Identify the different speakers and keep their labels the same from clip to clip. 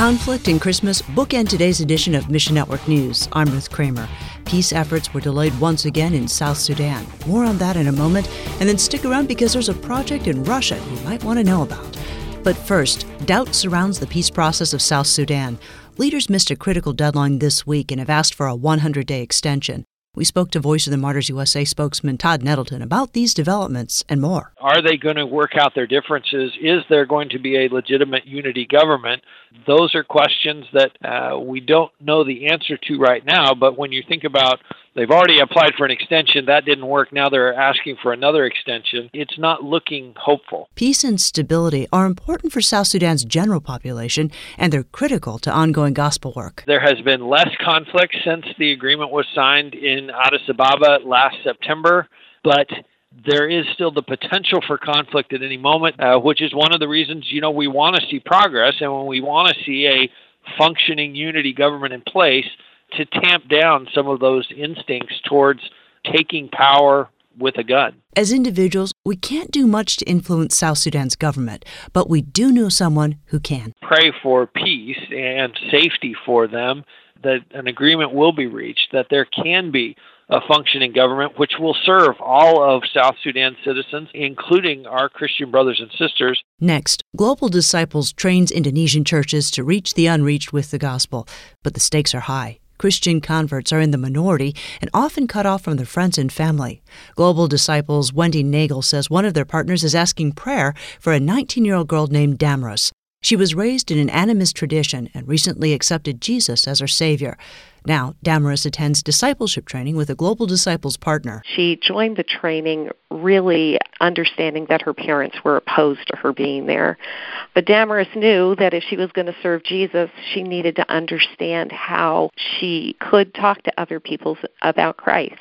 Speaker 1: Conflict and Christmas bookend today's edition of Mission Network News. I'm Ruth Kramer. Peace efforts were delayed once again in South Sudan. More on that in a moment. And then stick around because there's a project in Russia you might want to know about. But first, doubt surrounds the peace process of South Sudan. Leaders missed a critical deadline this week and have asked for a 100-day extension. We spoke to Voice of the Martyrs USA spokesman Todd Nettleton about these developments and more.
Speaker 2: Are they going to work out their differences? Is there going to be a legitimate unity government? Those are questions that we don't know the answer to right now, but when you think about they've already applied for an extension, that didn't work, now they're asking for another extension, it's not looking hopeful.
Speaker 1: Peace and stability are important for South Sudan's general population, and they're critical to ongoing gospel work.
Speaker 2: There has been less conflict since the agreement was signed in Addis Ababa last September, but there is still the potential for conflict at any moment, which is one of the reasons, we want to see progress, and when we want to see a functioning unity government in place to tamp down some of those instincts towards taking power with a gun.
Speaker 1: As individuals, we can't do much to influence South Sudan's government, but we do know someone who can.
Speaker 2: Pray for peace and safety for them, that an agreement will be reached, that there can be a functioning government which will serve all of South Sudan's citizens, including our Christian brothers and sisters.
Speaker 1: Next, Global Disciples trains Indonesian churches to reach the unreached with the gospel, but the stakes are high. Christian converts are in the minority and often cut off from their friends and family. Global Disciples' Wendy Nagel says one of their partners is asking prayer for a 19-year-old girl named Damaris. She was raised in an animist tradition and recently accepted Jesus as her Savior. Now, Damaris attends discipleship training with a Global Disciples partner.
Speaker 3: She joined the training really understanding that her parents were opposed to her being there. But Damaris knew that if she was going to serve Jesus, she needed to understand how she could talk to other people about Christ.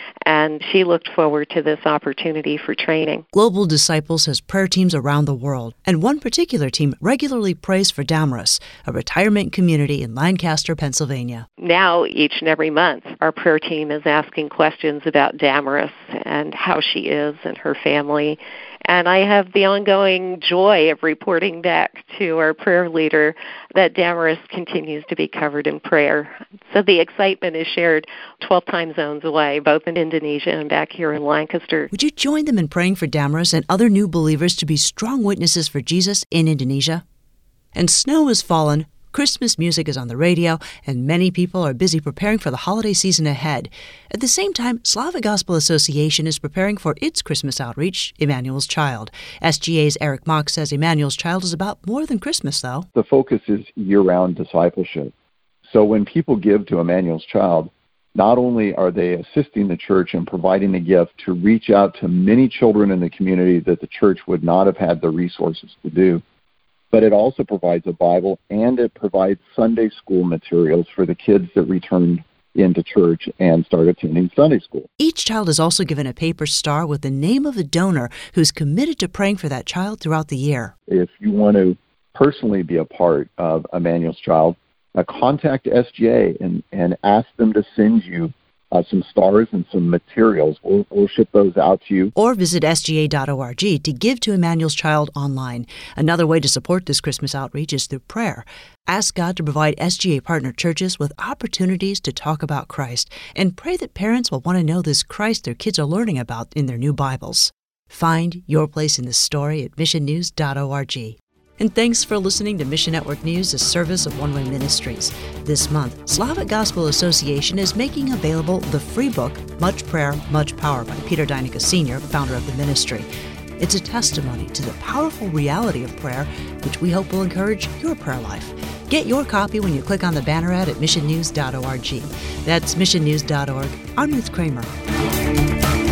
Speaker 3: And she looked forward to this opportunity for training.
Speaker 1: Global Disciples has prayer teams around the world, and one particular team regularly prays for Damaris, a retirement community in Lancaster, Pennsylvania.
Speaker 3: Now, each and every month, our prayer team is asking questions about Damaris and how she is and her family. And I have the ongoing joy of reporting back to our prayer leader that Damaris continues to be covered in prayer. So the excitement is shared 12 time zones away, both in Indonesia and back here in Lancaster.
Speaker 1: Would you join them in praying for Damaris and other new believers to be strong witnesses for Jesus in Indonesia? And snow has fallen. Christmas music is on the radio, and many people are busy preparing for the holiday season ahead. At the same time, Slavic Gospel Association is preparing for its Christmas outreach, Emmanuel's Child. SGA's Eric Mock says Emmanuel's Child is about more than Christmas, though.
Speaker 4: The focus is year-round discipleship. So when people give to Emmanuel's Child, not only are they assisting the church in providing a gift to reach out to many children in the community that the church would not have had the resources to do, but it also provides a Bible, and it provides Sunday school materials for the kids that returned into church and start attending Sunday school.
Speaker 1: Each child is also given a paper star with the name of the donor who's committed to praying for that child throughout the year.
Speaker 4: If you want to personally be a part of Emmanuel's Child, contact SGA and ask them to send you some stars and some materials. We'll ship those out to you.
Speaker 1: Or visit sga.org to give to Emmanuel's Child online. Another way to support this Christmas outreach is through prayer. Ask God to provide SGA partner churches with opportunities to talk about Christ, and pray that parents will want to know this Christ their kids are learning about in their new Bibles. Find your place in this story at missionnews.org. And thanks for listening to Mission Network News, a service of One Way Ministries. This month, Slavic Gospel Association is making available the free book, Much Prayer, Much Power by Peter Deinica Sr., founder of the ministry. It's a testimony to the powerful reality of prayer, which we hope will encourage your prayer life. Get your copy when you click on the banner ad at missionnews.org. That's missionnews.org. I'm Ruth Kramer.